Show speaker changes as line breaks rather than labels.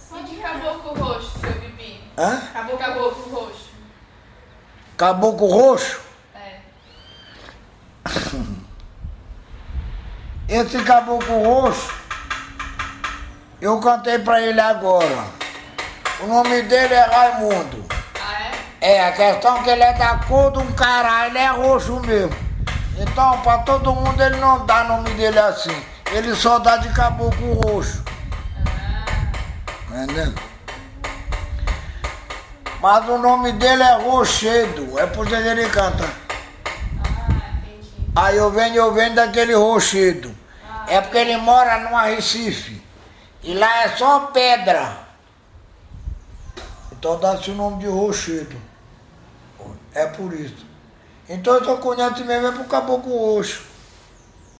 E de caboclo roxo, seu Bibi?
Hã?
Caboclo roxo.
Caboclo roxo?
É.
Esse caboclo roxo, eu cantei pra ele agora. O nome dele é Raimundo.
Ah, é?
É, a questão é que ele é da cor de um caralho, ele é roxo mesmo. Então, pra todo mundo ele não dá nome dele assim. Ele só dá de caboclo roxo. Entendeu? Mas o nome dele é Rochedo, é por isso que ele canta.
Entendi.
Aí eu venho daquele Rochedo. É porque ele mora numa Recife. E lá é só pedra. Então dá-se o nome de Rochedo. É por isso. Então eu só conheço mesmo é pro caboclo roxo.